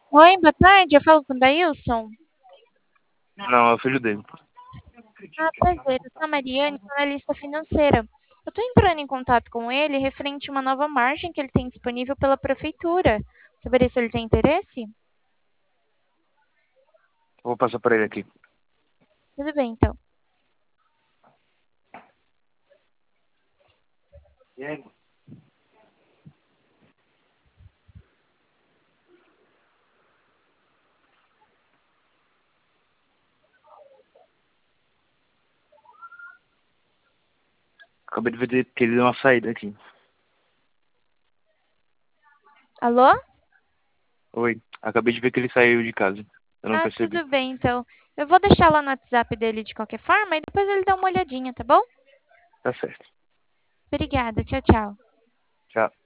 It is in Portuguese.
Oi, boa tarde. Eu falo com o Daílson. Não, é o filho dele. Ah, prazer. Eu sou a Mariane, sou analista financeira. Eu estou entrando em contato com ele referente a uma nova margem que ele tem disponível pela prefeitura. Saberia se ele tem interesse? Vou passar para ele aqui. Tudo bem, então. E aí? Acabei de ver que ele deu uma saída aqui. Alô? Oi. Acabei de ver que ele saiu de casa. Eu não Ah, percebi. tudo bem, então. Eu vou deixar lá no WhatsApp dele de qualquer forma e depois ele dá uma olhadinha, tá bom? Tá certo. Obrigada. Tchau, tchau. Tchau.